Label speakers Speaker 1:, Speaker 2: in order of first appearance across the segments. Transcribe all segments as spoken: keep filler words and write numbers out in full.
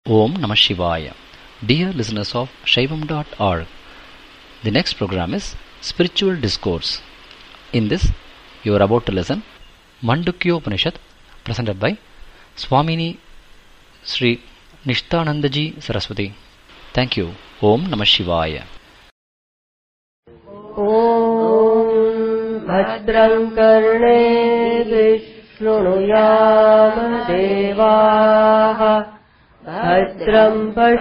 Speaker 1: Om Namah Shivaya. Dear listeners of Shaivam dot org, the next program is Spiritual Discourse. In this, you are about to listen Mandukya Upanishad, presented by Swamini Sri Nishtanandaji Saraswati. Thank you. Om Namah Shivaya.
Speaker 2: Om Bhadram Karneभिः शृणुयाम देवाः भद्रं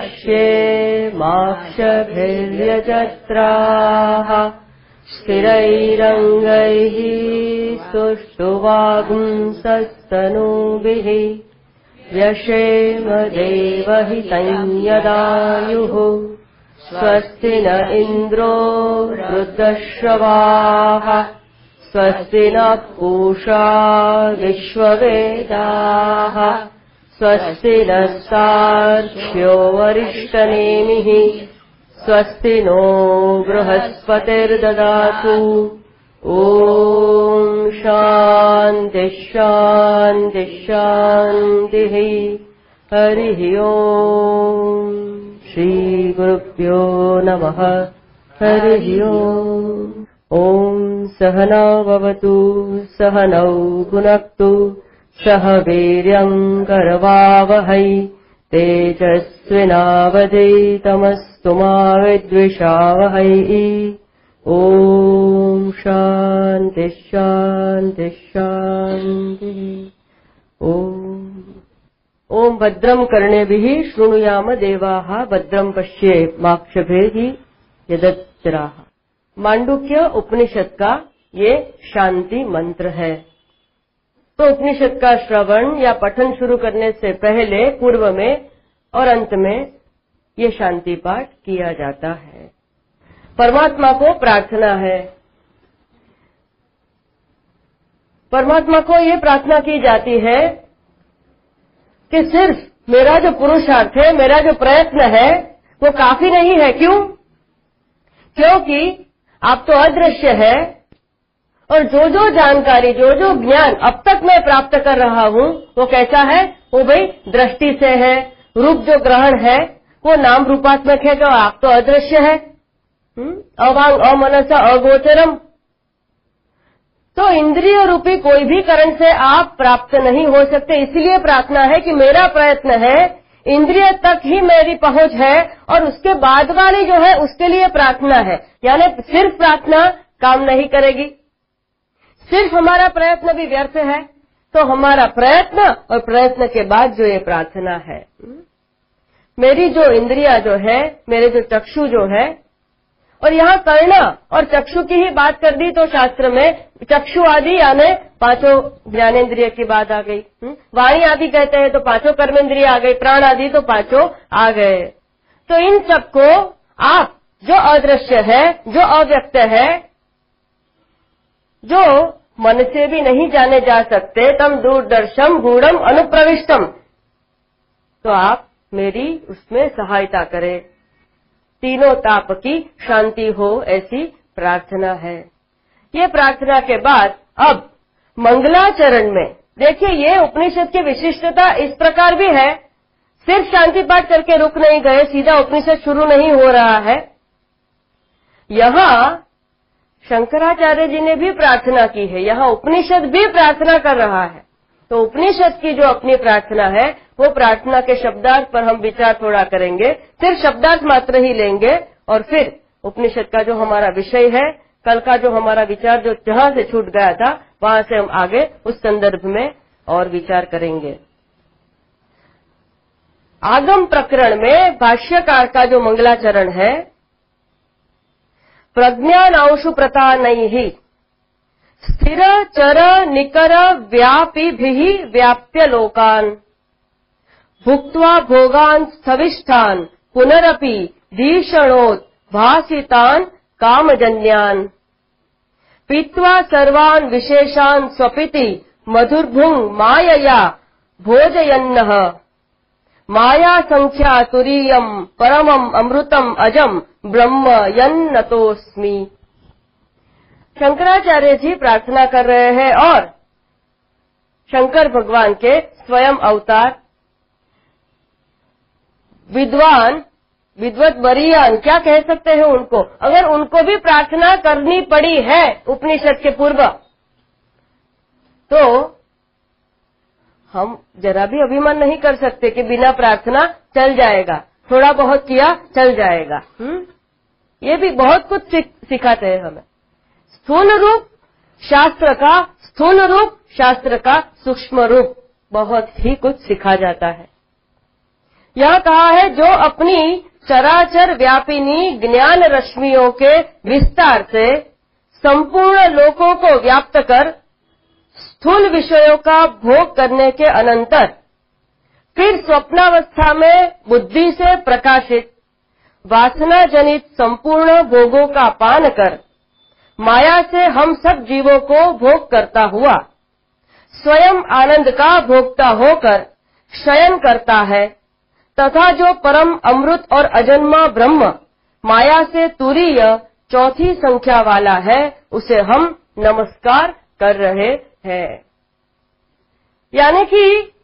Speaker 2: पश्येमाक्षभिर्यजत्राः स्थिरैरङ्गैः सुष्ठुवागुंसस्तनूभिः व्यशेम देवहितं यदायुः स्वस्ति न इन्द्रो वृद्धश्रवाः स्वस्ति न पूषा विश्ववेदाः स्वस्ति नस्तार्क्ष्यो वरिष्ठनेमिः स्वस्ति no बृहस्पतिर्ददातु ॐ शान्ति शान्ति शान्तिः हरिः ओम् श्रीगुरुभ्यो नमः हरिः ओम् ॐ सहना भवतु सहनौ भुनक्तु सह वीर्यम् करवावहै तेजस्विनावधीतमस्तु मा विद्विषावहै ॐ शान्ति शान्ति शान्तिः ॐ ॐ भद्रं कर्णेभिः शृणुयाम देवाः भद्रं पश्येमाक्षभिः यजत्राः। मांडुक्य उपनिषद का ये शांति मंत्र है। तो उपनिषद का श्रवण या पठन शुरू करने से पहले पूर्व में और अंत में ये शांति पाठ किया जाता है। परमात्मा को प्रार्थना है, परमात्मा को ये प्रार्थना की जाती है कि सिर्फ मेरा जो पुरुषार्थ है, मेरा जो प्रयत्न है वो काफी नहीं है। क्यों? क्योंकि आप तो अदृश्य है और जो जो जानकारी, जो जो ज्ञान अब तक मैं प्राप्त कर रहा हूँ वो कैसा है? वो भाई दृष्टि से है। रूप जो ग्रहण है वो नाम रूपात्मक है, जो आप तो अदृश्य है, अवांग अमनसा अगोचरम। तो इंद्रिय रूपी कोई भी करण से आप प्राप्त नहीं हो सकते। इसलिए प्रार्थना है कि मेरा प्रयत्न है, इंद्रिय तक ही मेरी पहुंच है और उसके बाद वाली जो है उसके लिए प्रार्थना है। यानी सिर्फ प्रार्थना काम नहीं करेगी, सिर्फ हमारा प्रयत्न भी व्यर्थ है। तो हमारा प्रयत्न और प्रयत्न के बाद जो ये प्रार्थना है, मेरी जो इंद्रिया जो है, मेरे जो चक्षु जो है, और यहाँ कर्ण और चक्षु की ही बात कर दी तो शास्त्र में चक्षु आदि यानी पांचों ज्ञानेन्द्रिय की बात आ गई। वाणी आदि कहते हैं तो पांचों कर्मेंद्रिय आ गई, प्राण आदि तो पांचों आ गए। तो इन सबको आप जो अदृश्य है, जो अव्यक्त है, जो मन से भी नहीं जाने जा सकते, तम दूरदर्शम गूढ़म अनुप्रविष्टम, तो आप मेरी उसमें सहायता करें, तीनों ताप की शांति हो, ऐसी प्रार्थना है। ये प्रार्थना के बाद अब मंगलाचरण में देखिए, ये उपनिषद की विशिष्टता इस प्रकार भी है, सिर्फ शांति पाठ करके रुक नहीं गए, सीधा उपनिषद शुरू नहीं हो रहा है। यहाँ शंकराचार्य जी ने भी प्रार्थना की है, यहाँ उपनिषद भी प्रार्थना कर रहा है। तो उपनिषद की जो अपनी प्रार्थना है वो प्रार्थना के शब्दार्थ पर हम विचार थोड़ा करेंगे, सिर्फ शब्दार्थ मात्र ही लेंगे और फिर उपनिषद का जो हमारा विषय है, कल का जो हमारा विचार जो जहां से छूट गया था वहां से हम आगे उस संदर्भ में और विचार करेंगे। आगम प्रकरण में भाष्यकार का जो मंगलाचरण है, प्रज्ञानांशु प्रतानैः स्थिर चर निकर व्यापिभिः व्याप्य लोकान् भुक्त्वा भोगान् स्थविष्ठान् पुनरपि दीर्षणोत् भासितान् कामजन्यान् पीत्वा सर्वान् विशेषान् स्वपिति मधुर्भुङ् मायया भोजयन्नः माया संख्या तुरीयम् परमम् अमृतम् अजम् ब्रह्म यन्नतोऽस्मि। शंकराचार्य जी प्रार्थना कर रहे हैं और शंकर भगवान के स्वयं अवतार विद्वान, विद्वत वरीयान क्या कह सकते हैं उनको, अगर उनको भी प्रार्थना करनी पड़ी है उपनिषद के पूर्व, तो हम जरा भी अभिमान नहीं कर सकते कि बिना प्रार्थना चल जाएगा, थोड़ा बहुत किया चल जाएगा। हुँ? ये भी बहुत कुछ सिखाते हैं हमें। स्थूल रूप शास्त्र का, स्थूल रूप शास्त्र का सूक्ष्म रूप, बहुत ही कुछ सिखा जाता है। यह कहा है जो अपनी चराचर व्यापिनी ज्ञान रश्मियों के विस्तार से संपूर्ण लोकों को व्याप्त कर स्थूल विषयों का भोग करने के अनंतर फिर स्वप्नावस्था में बुद्धि से प्रकाशित वासना जनित संपूर्ण भोगों का पान कर माया से हम सब जीवों को भोग करता हुआ स्वयं आनंद का भोगता होकर शयन करता है, तथा जो परम अमृत और अजन्मा ब्रह्म माया से तुरीय चौथी संख्या वाला है, उसे हम नमस्कार कर रहे हैं। यानी कि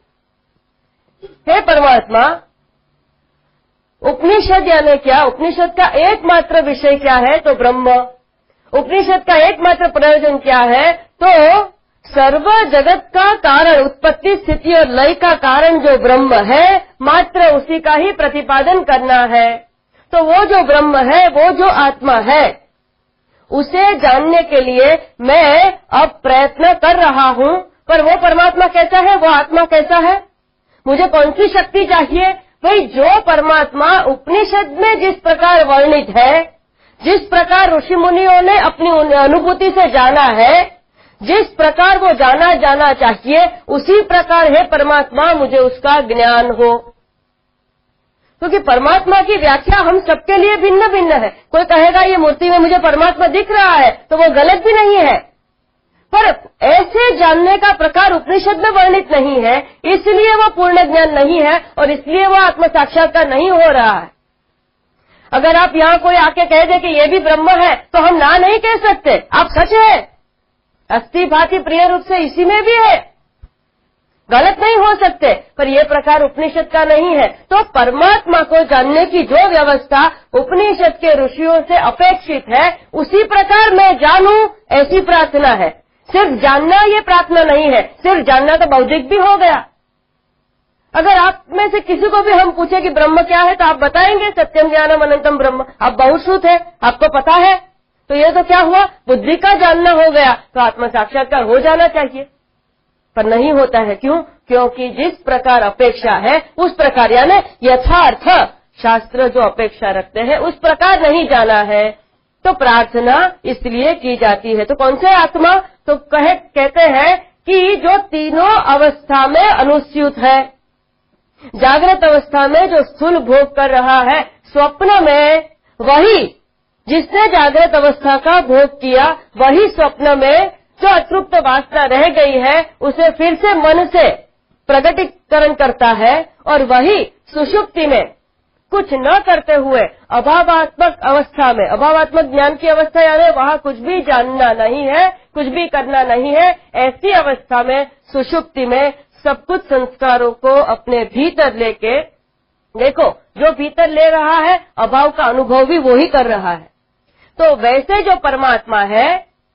Speaker 2: हे परमात्मा, उपनिषद यानी क्या, उपनिषद का एकमात्र विषय क्या है, तो ब्रह्म। उपनिषद का एकमात्र प्रयोजन क्या है, तो सर्व जगत का कारण, उत्पत्ति स्थिति और लय का कारण जो ब्रह्म है, मात्र उसी का ही प्रतिपादन करना है। तो वो जो ब्रह्म है, वो जो आत्मा है, उसे जानने के लिए मैं अब प्रयत्न कर रहा हूं। पर वो परमात्मा कैसा है, वो आत्मा कैसा है, मुझे कौन सी शक्ति चाहिए? भाई, जो परमात्मा उपनिषद में जिस प्रकार वर्णित है, जिस प्रकार ऋषि मुनियों ने अपनी अनुभूति से जाना है, जिस प्रकार वो जाना जाना चाहिए, उसी प्रकार है परमात्मा, मुझे उसका ज्ञान हो। क्योंकि परमात्मा की व्याख्या हम सबके लिए भिन्न भिन्न है। कोई कहेगा ये मूर्ति में मुझे परमात्मा दिख रहा है, तो वो गलत भी नहीं है, पर ऐसे जानने का प्रकार उपनिषद में वर्णित नहीं है, इसलिए वो पूर्ण ज्ञान नहीं है और इसलिए वो आत्म साक्षात्कार नहीं हो रहा है। अगर आप यहाँ कोई आके कह दे कि ये भी ब्रह्म है, तो हम ना नहीं कह सकते, आप सच है, अस्थि भांति प्रिय रूप से इसी में भी है, गलत नहीं हो सकते, पर यह प्रकार उपनिषद का नहीं है। तो परमात्मा को जानने की जो व्यवस्था उपनिषद के ऋषियों से अपेक्षित है, उसी प्रकार मैं जानूं, ऐसी प्रार्थना है। सिर्फ जानना ये प्रार्थना नहीं है, सिर्फ जानना तो बौद्धिक भी हो गया। अगर आप में से किसी को भी हम पूछे कि ब्रह्म क्या है, तो आप बताएंगे सत्यम ज्ञानम अनंतम ब्रह्म, आप बहुश्रुत है, आपको पता है। तो ये तो क्या हुआ, बुद्धि का जानना हो गया, तो आत्म साक्षात्कार हो जाना चाहिए, पर नहीं होता है। क्यों? क्योंकि जिस प्रकार अपेक्षा है उस प्रकार, यानी यथार्थ शास्त्र जो अपेक्षा रखते हैं उस प्रकार नहीं जाना है, तो प्रार्थना इसलिए की जाती है। तो कौन से आत्मा, तो कहे कहते हैं कि जो तीनों अवस्था में अनुस्यूत है, जागृत अवस्था में जो स्थूल भोग कर रहा है, स्वप्न में वही जिसने जागृत अवस्था का भोग किया, वही स्वप्न में जो अतृप्त वासना रह गई है उसे फिर से मन से प्रकटीकरण करता है, और वही सुषुप्ति में कुछ न करते हुए अभावात्मक अवस्था में, अभावात्मक ज्ञान की अवस्था यानी वहां कुछ भी जानना नहीं है, कुछ भी करना नहीं है, ऐसी अवस्था में सुषुप्ति में सब कुछ संस्कारों को अपने भीतर लेके, देखो जो भीतर ले रहा है अभाव का अनुभव भी वो ही कर रहा है। तो वैसे जो परमात्मा है,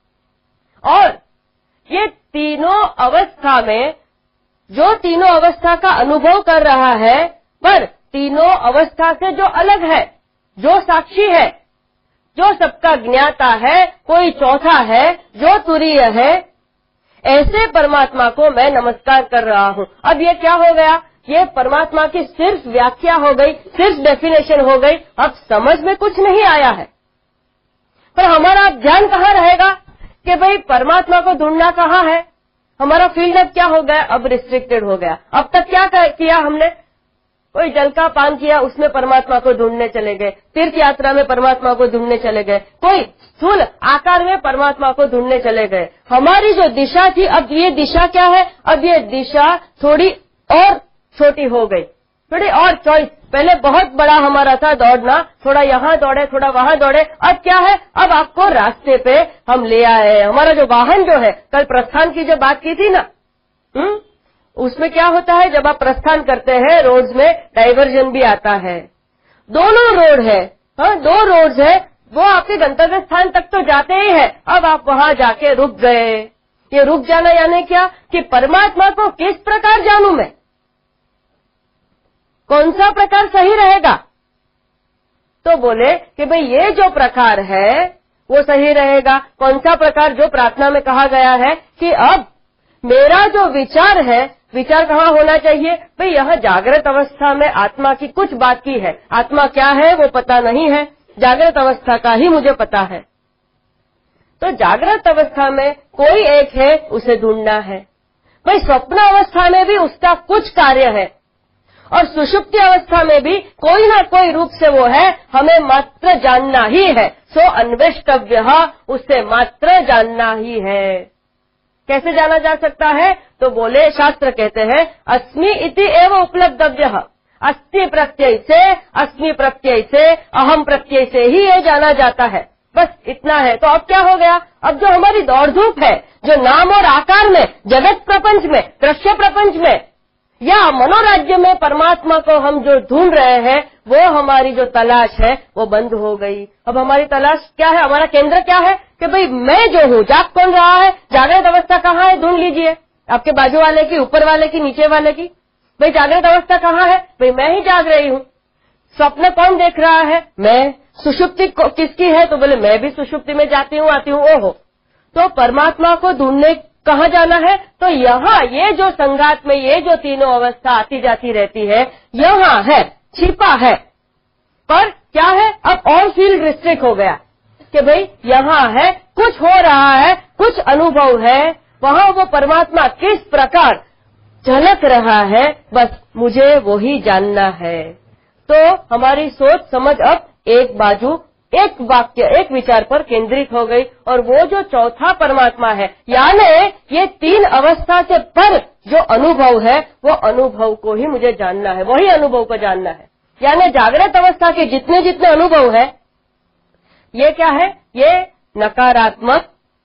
Speaker 2: और ये तीनों अवस्था में जो तीनों अवस्था का अनुभव कर रहा है, पर तीनों अवस्था से जो अलग है, जो साक्षी है, जो सबका ज्ञाता है, कोई चौथा है जो तुरीय है, ऐसे परमात्मा को मैं नमस्कार कर रहा हूं। अब ये क्या हो गया, ये परमात्मा की सिर्फ व्याख्या हो गई, सिर्फ डेफिनेशन हो गई, अब समझ में कुछ नहीं आया है। पर हमारा ध्यान कहाँ रहेगा कि भाई परमात्मा को ढूंढना कहाँ है, हमारा फील्ड अब क्या हो गया, अब रिस्ट्रिक्टेड हो गया। अब तक क्या किया हमने, कोई जल का पान किया, उसमें परमात्मा को ढूंढने चले गए, तीर्थ यात्रा में परमात्मा को ढूंढने चले गए, कोई स्थूल आकार में परमात्मा को ढूंढने चले गए। हमारी जो दिशा थी, अब ये दिशा क्या है, अब ये दिशा थोड़ी और छोटी हो गई, थोड़ी और चॉइस। पहले बहुत बड़ा हमारा था दौड़ना, थोड़ा यहाँ दौड़े, थोड़ा वहां दौड़े, अब क्या है, अब आपको रास्ते पे हम ले आए हैं। हमारा जो वाहन जो है, कल प्रस्थान की जो बात की थी ना, हुँ? उसमें क्या होता है, जब आप प्रस्थान करते हैं रोड्स में डाइवर्जन भी आता है। दोनों रोड है, हाँ दो रोड्स है, वो आपके गंतव्य स्थान तक तो जाते ही है। अब आप वहां जाके रुक गए। ये रुक जाना यानी क्या कि परमात्मा को किस प्रकार जानूं मैं, कौन सा प्रकार सही रहेगा। तो बोले कि भाई ये जो प्रकार है वो सही रहेगा। कौन सा प्रकार, जो प्रार्थना में कहा गया है कि अब मेरा जो विचार है, विचार कहाँ होना चाहिए भाई, यह जागृत अवस्था में आत्मा की कुछ बात की है। आत्मा क्या है वो पता नहीं है, जागृत अवस्था का ही मुझे पता है। तो जागृत अवस्था में कोई एक है, उसे ढूंढना है। भाई स्वप्न अवस्था में भी उसका कुछ कार्य है और सुषुप्ति अवस्था में भी कोई ना कोई रूप से वो है, हमें मात्र जानना ही है। सो अन्वेष्टव्य, उससे मात्र जानना ही है। कैसे जाना जा सकता है, तो बोले शास्त्र कहते हैं अस्मि इति एव उपलब्धव्यः। अस्ति प्रत्यय से, अस्मि प्रत्यय से, अहम प्रत्यय से ही ये जाना जाता है। बस इतना है। तो अब क्या हो गया, अब जो हमारी दौड़ धूप है, जो नाम और आकार में, जगत प्रपंच में, दृश्य प्रपंच में या मनोराज्य में परमात्मा को हम जो ढूंढ रहे हैं, वो हमारी जो तलाश है वो बंद हो गई। अब हमारी तलाश क्या है, हमारा केंद्र क्या है कि भाई मैं जो हूँ, जाग कौन रहा है, जागृत अवस्था कहाँ है, ढूंढ लीजिए। आपके बाजू वाले की, ऊपर वाले की, नीचे वाले की, भाई जागृत अवस्था कहाँ है, भाई मैं ही जाग रही हूँ। स्वप्न कौन देख रहा है, मैं। सुषुप्ति किसकी है, तो बोले मैं भी सुषुप्ति में जाती हूँ आती हूँ। ओहो, तो परमात्मा को ढूंढने कहाँ जाना है, तो यहाँ ये जो संघात में ये जो तीनों अवस्था आती जाती रहती है, यहाँ है, छिपा है। पर क्या है, अब और फील्ड रिस्ट्रिक्ट हो गया कि भाई यहाँ है, कुछ हो रहा है, कुछ अनुभव है, वहाँ वो परमात्मा किस प्रकार झलक रहा है, बस मुझे वो ही जानना है। तो हमारी सोच समझ अब एक बाजू, एक वाक्य, एक विचार पर केंद्रित हो गई और वो जो चौथा परमात्मा है, यानी ये तीन अवस्था से पर जो अनुभव है, वो अनुभव को ही मुझे जानना है, वही अनुभव को जानना है। यानी जागृत अवस्था के जितने जितने अनुभव है, ये क्या है, ये नकारात्मक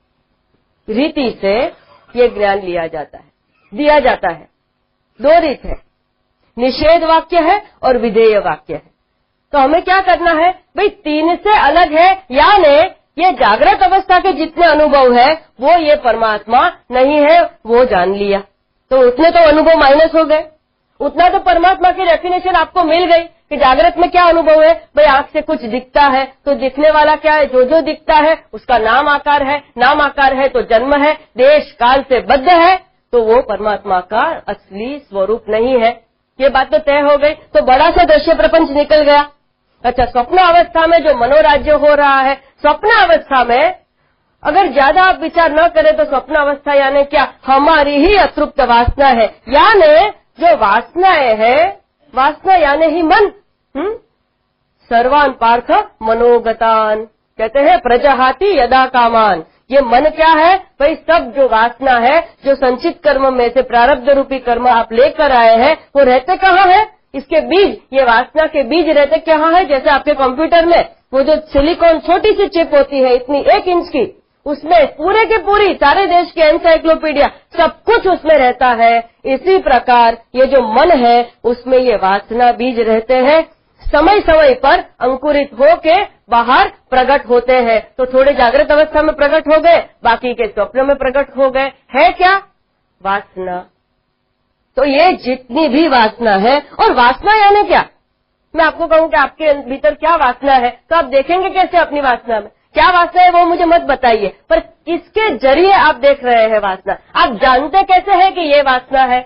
Speaker 2: रीति से ये ज्ञान लिया जाता है, दिया जाता है। दो रीत है, निषेध वाक्य है और विधेय वाक्य है। तो हमें क्या करना है भाई, तीन से अलग है, यानी ये जागृत अवस्था के जितने अनुभव है वो ये परमात्मा नहीं है, वो जान लिया। तो उतने तो अनुभव माइनस हो गए, उतना तो परमात्मा की डेफिनेशन आपको मिल गई कि जागृत में क्या अनुभव है। भाई आंख से कुछ दिखता है, तो दिखने वाला क्या है, जो जो दिखता है उसका नाम आकार है, नाम आकार है तो जन्म है, देश काल से बद्ध है, तो वो परमात्मा का असली स्वरूप नहीं है। ये बात तो तय हो गई। तो बड़ा सा दृश्य प्रपंच निकल गया। अच्छा, स्वप्न अवस्था में जो मनोराज्य हो रहा है, स्वप्न अवस्था में अगर ज्यादा आप विचार न करें तो स्वप्न अवस्था यानी क्या, हमारी ही अतृप्त वासना है। यानी जो वासनाएं है, वासना यानी ही मन। हम्म सर्वान पार्थ मनोगतान, कहते हैं प्रजहाति यदा कामान। ये मन क्या है भाई, सब जो वासना है, जो संचित कर्म में से प्रारब्ध रूपी कर्म आप लेकर आए हैं, वो रहते कहाँ है, इसके बीज, ये वासना के बीज रहते कहाँ है। जैसे आपके कंप्यूटर में वो जो सिलिकॉन छोटी सी चिप होती है, इतनी एक इंच की, उसमें पूरे के पूरी सारे देश के एनसाइक्लोपीडिया सब कुछ उसमें रहता है। इसी प्रकार ये जो मन है उसमें ये वासना बीज रहते हैं, समय समय पर अंकुरित होके बाहर प्रकट होते हैं। तो थोड़े जागृत अवस्था में प्रकट हो गए, बाकी के स्वप्न में प्रकट हो गए। है क्या, वासना। तो ये जितनी भी वासना है, और वासना यानी क्या, मैं आपको कहूं कि आपके भीतर क्या वासना है, तो आप देखेंगे कैसे अपनी वासना में क्या वासना है, वो मुझे मत बताइए, पर किसके जरिए आप देख रहे हैं वासना, आप जानते कैसे हैं कि ये वासना है।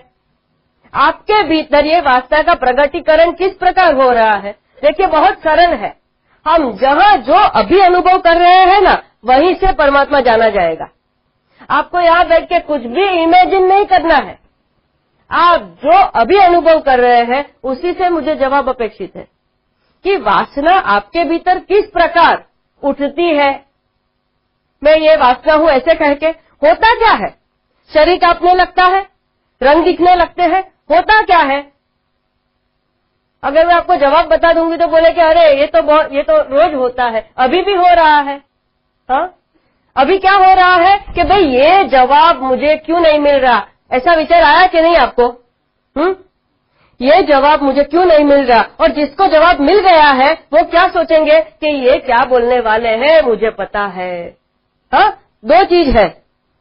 Speaker 2: आपके भीतर ये वासना का प्रगटीकरण किस प्रकार हो रहा है। देखिए बहुत सरल है, हम जहां जो अभी अनुभव कर रहे हैं ना, वहीं से परमात्मा जाना जाएगा। आपको यहां बैठ के कुछ भी इमेजिन नहीं करना है, आप जो अभी अनुभव कर रहे हैं उसी से मुझे जवाब अपेक्षित है कि वासना आपके भीतर किस प्रकार उठती है। मैं ये वासना हूं ऐसे कह के होता क्या है, शरीर कांपने लगता है, रंग दिखने लगते हैं, होता क्या है। अगर मैं आपको जवाब बता दूंगी तो बोले कि अरे ये तो बहुत, ये तो रोज होता है, अभी भी हो रहा है। हाँ, अभी क्या हो रहा है कि भाई ये जवाब मुझे क्यों नहीं मिल रहा, ऐसा विचार आया कि नहीं आपको? हम्म ये जवाब मुझे क्यों नहीं मिल रहा? और जिसको जवाब मिल गया है वो क्या सोचेंगे कि ये क्या बोलने वाले हैं, मुझे पता है। हाँ, दो चीज है।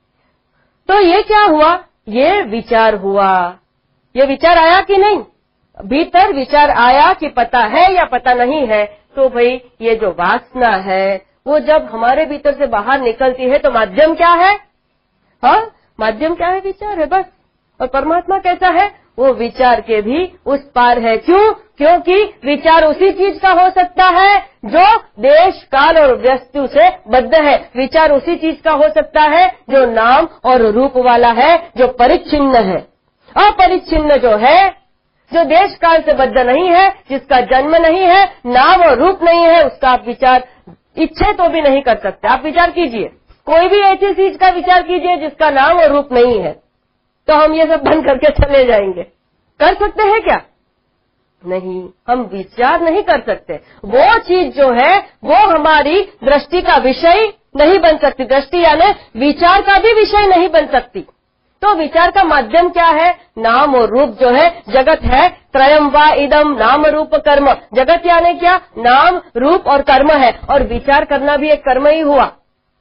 Speaker 2: तो ये क्या हुआ? ये विचार हुआ। ये विचार आया कि नहीं? भीतर विचार आया कि पता है या पता नहीं है। तो भाई ये जो वासना है वो जब हमारे भीतर से बाहर निकलती है तो माध्यम क्या है? हाँ, माध्यम क्या है? विचार है, बस। और परमात्मा कैसा है? वो विचार के भी उस पार है। क्यों? क्योंकि विचार उसी चीज का हो सकता है जो देश काल और वस्तु से बद्ध है। विचार उसी चीज का हो सकता है जो नाम और रूप वाला है, जो परिच्छिन्न है। अपरिच्छिन्न जो है, जो देश काल से बद्ध नहीं है, जिसका जन्म नहीं है, नाम और रूप नहीं है, उसका आप विचार इच्छे तो भी नहीं कर सकते। आप विचार कीजिए, कोई भी ऐसी चीज का विचार कीजिए जिसका नाम और रूप नहीं है, तो हम ये सब बंद करके चले जाएंगे। कर सकते हैं क्या? नहीं, हम विचार नहीं कर सकते। वो चीज जो है वो हमारी दृष्टि का विषय नहीं बन सकती। दृष्टि यानी विचार का भी विषय नहीं बन सकती। तो विचार का माध्यम क्या है? नाम और रूप जो है। जगत है त्रयम वा इदम नाम रूप कर्म। जगत यानी क्या? नाम, रूप और कर्म है। और विचार करना भी एक कर्म ही हुआ।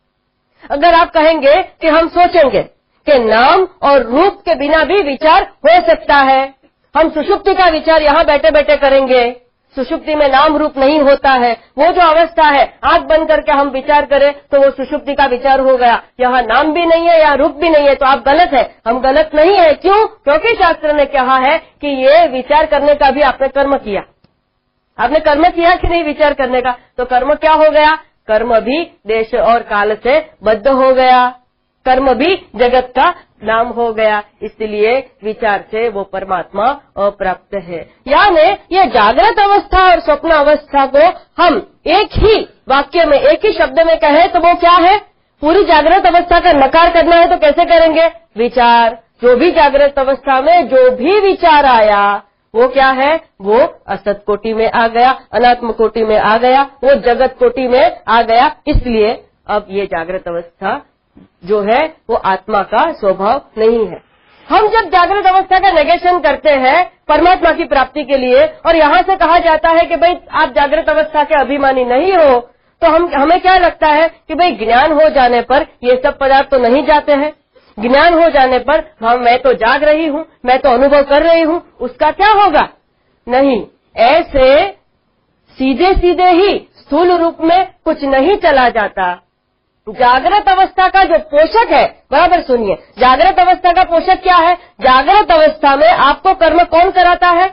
Speaker 2: अगर आप कहेंगे कि हम सोचेंगे कि नाम और रूप के बिना भी विचार हो सकता है, हम सुषुप्ति का विचार यहाँ बैठे बैठे करेंगे, सुषुप्ति में नाम रूप नहीं होता है, वो जो अवस्था है, आंख बंद करके हम विचार करें तो वो सुषुप्ति का विचार हो गया। यहाँ नाम भी नहीं है, यहाँ रूप भी नहीं है, तो आप गलत है। हम गलत नहीं है। क्यों? क्योंकि शास्त्र ने कहा है कि ये विचार करने का भी आपने कर्म किया। आपने कर्म किया कि नहीं विचार करने का? तो कर्म क्या हो गया? कर्म भी देश और काल से बद्ध हो गया। कर्म भी जगत का नाम हो गया। इसलिए विचार से वो परमात्मा अप्राप्त है। यानी ये जागृत अवस्था और स्वप्न अवस्था को हम एक ही वाक्य में, एक ही शब्द में कहें तो वो क्या है? पूरी जागृत अवस्था का नकार करना है तो कैसे करेंगे? विचार। जो भी जागृत अवस्था में जो भी विचार आया वो क्या है? वो असत कोटि में आ गया, अनात्म कोटि में आ गया, वो जगत कोटि में आ गया। इसलिए अब ये जागृत अवस्था जो है वो आत्मा का स्वभाव नहीं है। हम जब जागृत अवस्था का नेगेशन करते हैं परमात्मा की प्राप्ति के लिए, और यहाँ से कहा जाता है कि भाई आप जागृत अवस्था के अभिमानी नहीं हो, तो हम हमें क्या लगता है कि भाई ज्ञान हो जाने पर ये सब पदार्थ तो नहीं जाते हैं। ज्ञान हो जाने पर हम मैं तो जाग रही हूँ, मैं तो अनुभव कर रही हूँ, उसका क्या होगा? नहीं, ऐसे सीधे सीधे ही स्थूल रूप में कुछ नहीं चला जाता। जागृत अवस्था का जो पोषक है, बराबर सुनिए, जागृत अवस्था का पोषक क्या है? जागृत अवस्था में आपको कर्म कौन कराता है?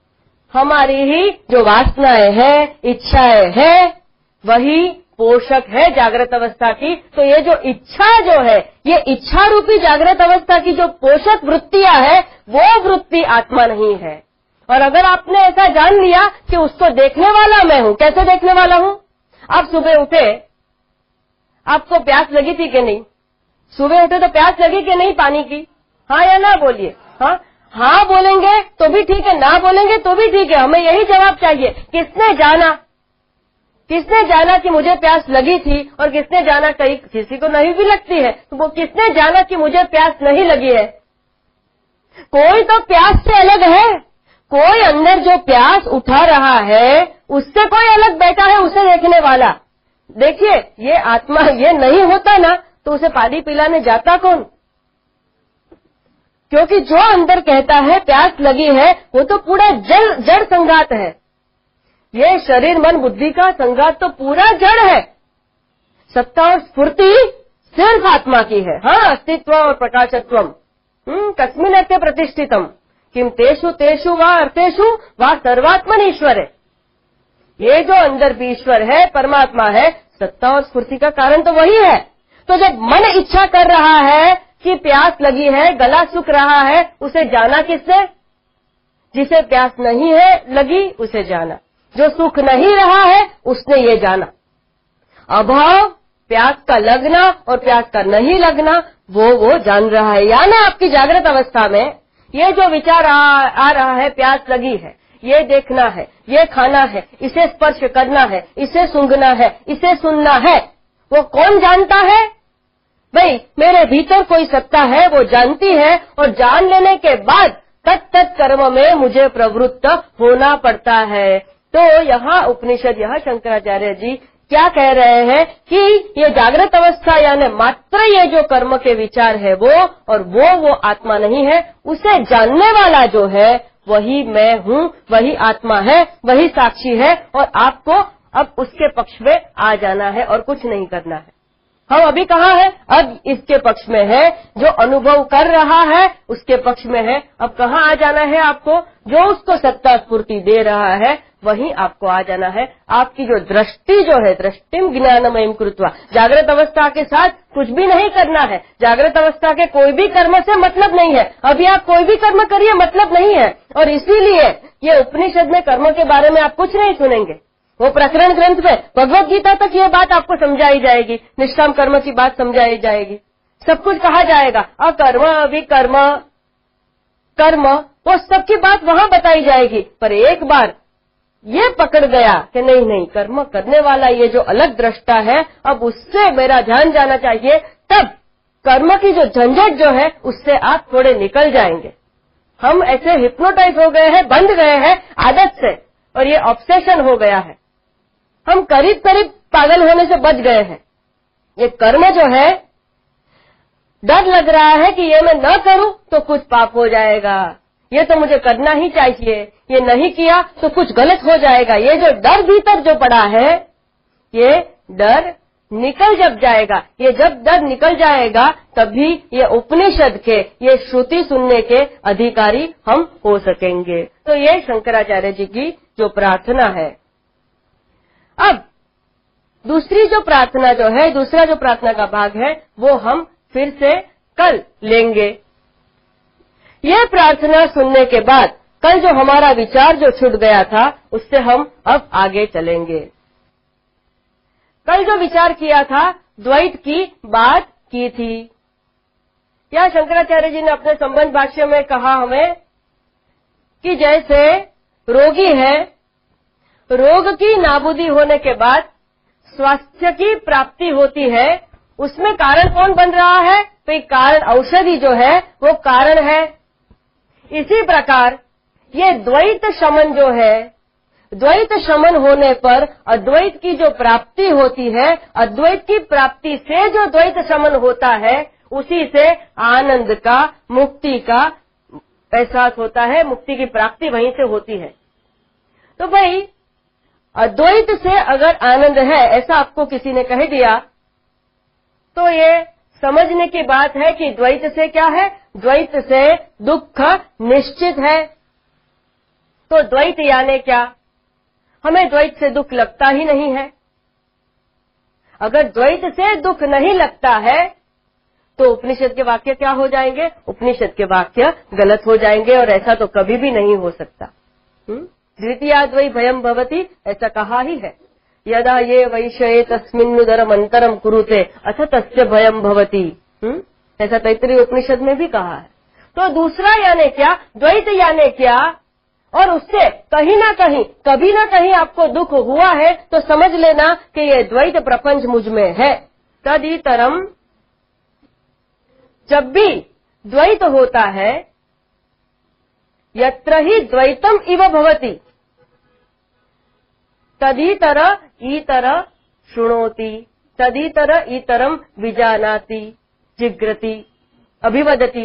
Speaker 2: हमारी ही जो वासनाएं हैं, इच्छाएं हैं, वही पोषक है जागृत अवस्था की। तो ये जो इच्छा जो है, ये इच्छा रूपी जागृत अवस्था की जो पोषक वृत्तियां है, वो वृत्ति आत्मा नहीं है। और अगर आपने ऐसा जान लिया कि उसको देखने वाला मैं हूं, कैसे देखने वाला हूं? आप सुबह उठे, आपको प्यास लगी थी कि नहीं? सुबह उठे तो प्यास लगी कि नहीं पानी की? हाँ या ना बोलिए। हाँ, हाँ बोलेंगे तो भी ठीक है, ना बोलेंगे तो भी ठीक है। हमें यही जवाब चाहिए। किसने जाना? किसने जाना कि मुझे प्यास लगी थी? और किसने जाना कहीं किसी को नहीं भी लगती है, तो वो किसने जाना कि मुझे प्यास नहीं लगी है? कोई तो प्यास से अलग है। कोई अंदर जो प्यास उठा रहा है उससे कोई अलग बैठा है, उसे देखने वाला। देखिए, ये आत्मा ये नहीं होता ना तो उसे पानी पिलाने जाता कौन? क्योंकि जो अंदर कहता है प्यास लगी है, वो तो पूरा जड़ जड़ संघात है। ये शरीर मन बुद्धि का संघात तो पूरा जड़ है। सत्ता और स्फूर्ति सिर्फ आत्मा की है। हाँ, अस्तित्व और प्रकाशत्वम हम्म कस्मिन् अर्थे प्रतिष्ठितम किम तेषु तेषु वा अर्थेषु वा सर्वात्मन ईश्वर है। ये जो अंदर भी ईश्वर है, परमात्मा है, सत्ता और स्फूर्ति का कारण तो वही है। तो जब मन इच्छा कर रहा है कि प्यास लगी है, गला सूख रहा है, उसे जाना किससे? जिसे प्यास नहीं है लगी उसे जाना। जो सूख नहीं रहा है उसने ये जाना। अभाव, प्यास का लगना और प्यास का नहीं लगना, वो वो जान रहा है। या ना आपकी जागृत अवस्था में ये जो विचार आ, आ रहा है, प्यास लगी है, ये देखना है, ये खाना है, इसे स्पर्श करना है, इसे सूंघना है, इसे सुनना है, वो कौन जानता है? भाई मेरे भीतर कोई सत्ता है, वो जानती है, और जान लेने के बाद तत्त कर्म में मुझे प्रवृत्त होना पड़ता है। तो यहाँ उपनिषद, यहाँ शंकराचार्य जी क्या कह रहे हैं कि ये जागृत अवस्था यानी मात्र ये जो कर्म के विचार है वो, और वो वो आत्मा नहीं है, उसे जानने वाला जो है वही मैं हूँ, वही आत्मा है, वही साक्षी है, और आपको अब उसके पक्ष में आ जाना है और कुछ नहीं करना है। हम अभी कहाँ है? अब इसके पक्ष में है, जो अनुभव कर रहा है उसके पक्ष में है। अब कहाँ आ जाना है आपको? जो उसको सत्ता स्फूर्ति दे रहा है वहीं आपको आ जाना है। आपकी जो दृष्टि जो है, दृष्टिम ज्ञानमयम कृत्वा, जागृत अवस्था के साथ कुछ भी नहीं करना है। जागृत अवस्था के कोई भी कर्म से मतलब नहीं है। अभी आप कोई भी कर्म करिए, मतलब नहीं है। और इसीलिए ये उपनिषद में कर्म के बारे में आप कुछ नहीं सुनेंगे। वो प्रकरण ग्रंथ में भगवत गीता तक ये बात आपको समझाई जाएगी, निष्काम कर्म की बात समझाई जाएगी, सब कुछ कहा जाएगा। अकर्म, विकर्म, कर्म, वो सबकी बात वहां बताई जाएगी। पर एक बार ये पकड़ गया कि नहीं नहीं, कर्म करने वाला ये जो अलग दृष्टा है, अब उससे मेरा ध्यान जाना चाहिए, तब कर्म की जो झंझट जो है उससे आप थोड़े निकल जाएंगे। हम ऐसे हिप्नोटाइज हो गए हैं, बंध गए हैं आदत से, और ये ऑब्सेशन हो गया है। हम करीब करीब पागल होने से बच गए हैं। ये कर्म जो है, डर लग रहा है कि ये मैं न करूं तो कुछ पाप हो जाएगा, ये तो मुझे करना ही चाहिए, ये नहीं किया तो कुछ गलत हो जाएगा। ये जो डर भीतर जो पड़ा है, ये डर निकल जब जाएगा, ये जब डर निकल जाएगा तभी ये उपनिषद के, ये श्रुति सुनने के अधिकारी हम हो सकेंगे। तो ये शंकराचार्य जी की जो प्रार्थना है। अब दूसरी जो प्रार्थना जो है, दूसरा जो प्रार्थना का भाग है, वो हम फिर से कल लेंगे। ये प्रार्थना सुनने के बाद कल जो हमारा विचार जो छूट गया था, उससे हम अब आगे चलेंगे। कल जो विचार किया था, द्वैत की बात की थी। या शंकराचार्य जी ने अपने संबंध भाष्य में कहा हमें कि जैसे रोगी है, रोग की नाबूदी होने के बाद स्वास्थ्य की प्राप्ति होती है, उसमें कारण कौन बन रहा है? तो कारण औषधि जो है वो कारण है। इसी प्रकार ये द्वैत शमन जो है, द्वैत शमन होने पर अद्वैत की जो प्राप्ति होती है, अद्वैत की प्राप्ति से जो द्वैत शमन होता है, उसी से आनंद का, मुक्ति का एहसास होता है, मुक्ति की प्राप्ति वहीं से होती है। तो भाई अद्वैत से अगर आनंद है, ऐसा आपको किसी ने कह दिया, तो ये समझने की बात है कि द्वैत से क्या है? द्वैत से दुख निश्चित है। तो द्वैत यानी क्या? हमें द्वैत से दुख लगता ही नहीं है। अगर द्वैत से दुख नहीं लगता है तो उपनिषद के वाक्य क्या हो जाएंगे? उपनिषद के वाक्य गलत हो जाएंगे, और ऐसा तो कभी भी नहीं हो सकता। द्वितीयाद्वै भयम भवति, ऐसा कहा ही है। यदा ये वैषये तस्मिन्नुदरम अंतरम कुरुते अथ तस्य भयम भवति, ऐसा तैत्तिरीय उपनिषद में भी कहा है। तो दूसरा यानी क्या? द्वैत यानी क्या? और उससे कहीं ना कहीं, कभी ना कहीं आपको दुख हुआ है तो समझ लेना कि ये द्वैत प्रपंच मुझ में है। तदितरम, जब भी द्वैत होता है, यत्र ही द्वैतम इव भवति तदितर ईतर शृणोति, तदितर ईतरम विजानाति, जिग्रति, अभिवदति।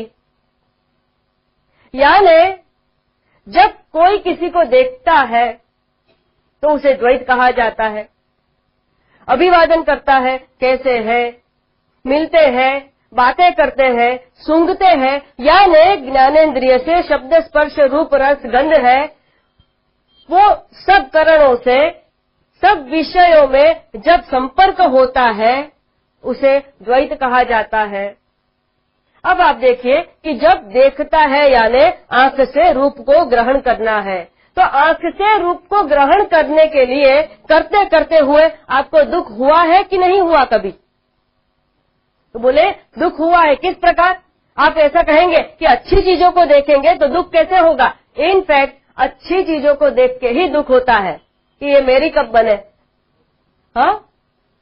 Speaker 2: यानी जब कोई किसी को देखता है तो उसे द्वैत कहा जाता है। अभिवादन करता है, कैसे है, मिलते हैं, बातें करते हैं, सूंघते हैं, यानी ज्ञानेंद्रिय से शब्द स्पर्श रूप रस गंध है, वो सब करणों से, सब विषयों में जब संपर्क होता है उसे द्वैत कहा जाता है। अब आप देखिए कि जब देखता है यानी आंख से रूप को ग्रहण करना है, तो आंख से रूप को ग्रहण करने के लिए करते करते हुए आपको दुख हुआ है कि नहीं हुआ कभी? तो बोले दुख हुआ है। किस प्रकार? आप ऐसा कहेंगे कि अच्छी चीजों को देखेंगे तो दुख कैसे होगा? इनफैक्ट अच्छी चीजों को देख के ही दुख होता है कि ये मेरी कब बने। हाँ,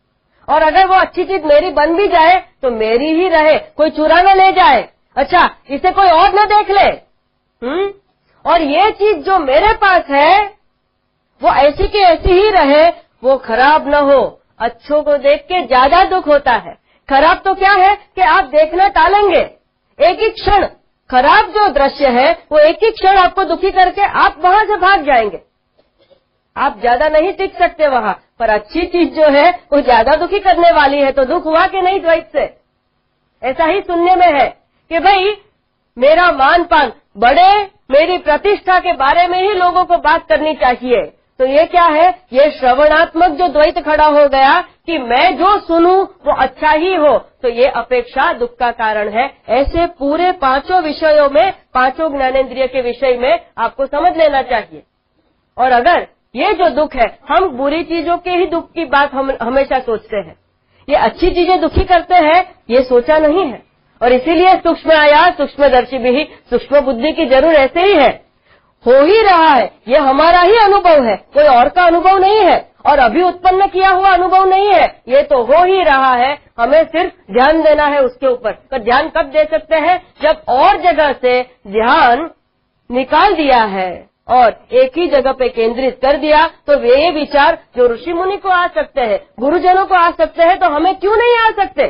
Speaker 2: और अगर वो अच्छी चीज मेरी बन भी जाए तो मेरी ही रहे, कोई चुरा न ले जाए। अच्छा, इसे कोई और न देख ले। हम्म और ये चीज जो मेरे पास है वो ऐसी की ऐसी ही रहे, वो खराब न हो। अच्छों को देख के ज्यादा दुख होता है। खराब तो क्या है कि आप देखना टालेंगे। एक ही क्षण खराब जो दृश्य है वो एक ही क्षण आपको दुखी करके आप वहां से भाग जाएंगे। आप ज्यादा नहीं टिक सकते वहां। पर अच्छी चीज जो है वो ज्यादा दुखी करने वाली है, तो दुख हुआ कि नहीं द्वैत से। ऐसा ही सुनने में है कि भाई मेरा मान पान, बड़े मेरी प्रतिष्ठा के बारे में ही लोगों को बात करनी चाहिए। तो ये क्या है? ये श्रवणात्मक जो द्वैत खड़ा हो गया कि मैं जो सुनूं वो अच्छा ही हो, तो ये अपेक्षा दुख का कारण है। ऐसे पूरे पांचों विषयों में, पांचों ज्ञानेंद्रिय के विषय में आपको समझ लेना चाहिए। और अगर ये जो दुख है, हम बुरी चीजों के ही दुख की बात हम हमेशा सोचते हैं, ये अच्छी चीजें दुखी करते हैं ये सोचा नहीं है। और इसीलिए सूक्ष्म आया सूक्ष्मदर्शी भी, सूक्ष्म बुद्धि की जरूर ऐसे ही है, हो ही रहा है। ये हमारा ही अनुभव है, कोई और का अनुभव नहीं है और अभी उत्पन्न किया हुआ अनुभव नहीं है। ये तो हो ही रहा है, हमें सिर्फ ध्यान देना है उसके ऊपर। तो ध्यान कब दे सकते हैं? जब और जगह से ध्यान निकाल दिया है और एक ही जगह पे केंद्रित कर दिया, तो वे विचार जो ऋषि मुनि को आ सकते हैं, गुरुजनों को आ सकते हैं, तो हमें क्यों नहीं आ सकते?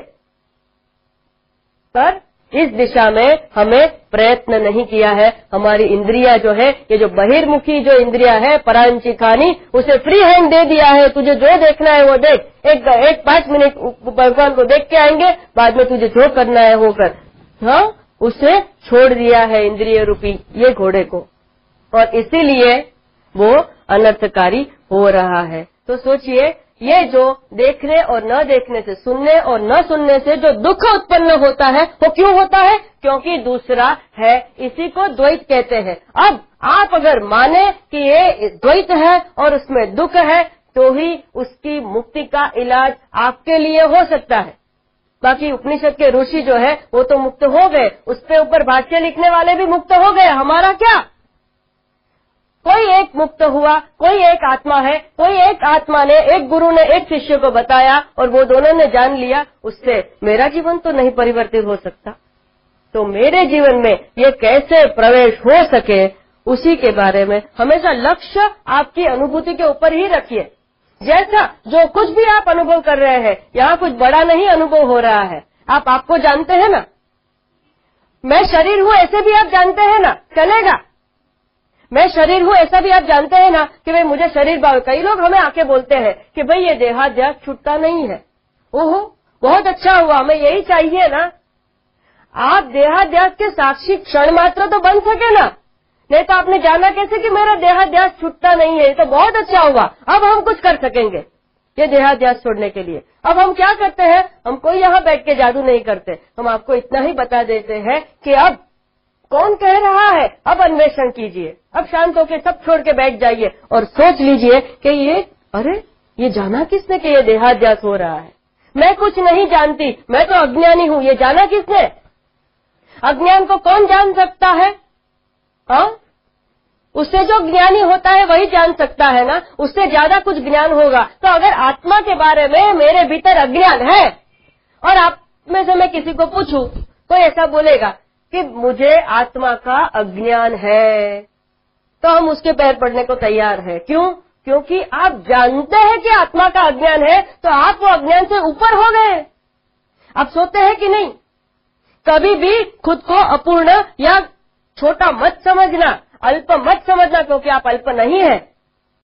Speaker 2: पर इस दिशा में हमें प्रयत्न नहीं किया है। हमारी इंद्रिया जो है, ये जो बहिर्मुखी जो इंद्रिया है, परांचिकानी, उसे फ्री हैंड दे दिया है। तुझे जो देखना है वो देख, एक एक पांच मिनट भगवान को देख के आएंगे, बाद में तुझे जो करना है वो कर। हाँ, उसे छोड़ दिया है इंद्रिय रूपी ये घोड़े को, और इसीलिए वो अनर्थकारी हो रहा है। तो सोचिए, ये जो देखने और न देखने से, सुनने और न सुनने से जो दुख उत्पन्न होता है वो क्यों होता है? क्योंकि दूसरा है। इसी को द्वैत कहते हैं। अब आप अगर माने कि ये द्वैत है और उसमें दुख है, तो ही उसकी मुक्ति का इलाज आपके लिए हो सकता है। बाकी उपनिषद के ऋषि जो है वो तो मुक्त हो गए, उसके ऊपर भाष्य लिखने वाले भी मुक्त हो गए। हमारा क्या? कोई एक मुक्त हुआ, कोई एक आत्मा है, कोई एक आत्मा ने, एक गुरु ने एक शिष्य को बताया और वो दोनों ने जान लिया, उससे मेरा जीवन तो नहीं परिवर्तित हो सकता। तो मेरे जीवन में ये कैसे प्रवेश हो सके, उसी के बारे में हमेशा लक्ष्य आपकी अनुभूति के ऊपर ही रखिए। जैसा जो कुछ भी आप अनुभव कर रहे हैं, यहाँ कुछ बड़ा नहीं अनुभव हो रहा है। आप आपको जानते हैं ना, मैं शरीर हूँ ऐसे भी आप जानते हैं ना, चलेगा। मैं शरीर हूँ ऐसा भी आप जानते हैं ना कि भाई मुझे शरीर भाव। कई लोग हमें आके बोलते हैं कि भाई ये देहाध्यास छूटता नहीं है। ओहो, बहुत अच्छा हुआ, हमें यही चाहिए ना। आप देहाध्यास के साक्षी क्षण मात्र तो बन सके ना, नहीं तो आपने जाना कैसे कि मेरा देहाध्यास छूटता नहीं है। ये तो बहुत अच्छा हुआ, अब हम कुछ कर सकेंगे ये देहाध्यास छोड़ने के लिए। अब हम क्या करते हैं? हम कोई यहाँ बैठ के जादू नहीं करते, हम आपको इतना ही बता देते हैं कि अब कौन कह रहा है, अब अन्वेषण कीजिए, अब शांत होकर सब छोड़ के बैठ जाइए और सोच लीजिए कि ये, अरे ये जाना किसने कि ये देहाध्यास हो रहा है? मैं कुछ नहीं जानती, मैं तो अज्ञानी हूँ, ये जाना किसने? अज्ञान को कौन जान सकता है? हाँ, उससे जो ज्ञानी होता है वही जान सकता है ना, उससे ज्यादा कुछ ज्ञान होगा। तो अगर आत्मा के बारे में मेरे भीतर अज्ञान है और आप में से मैं किसी को पूछूं तो ऐसा बोलेगा कि मुझे आत्मा का अज्ञान है, तो हम उसके पैर पड़ने को तैयार हैं। क्यों? क्योंकि आप जानते हैं कि आत्मा का अज्ञान है, तो आप वो अज्ञान से ऊपर हो गए। आप सोते हैं कि नहीं? कभी भी खुद को अपूर्ण या छोटा मत समझना, अल्प मत समझना, क्योंकि आप अल्प नहीं है।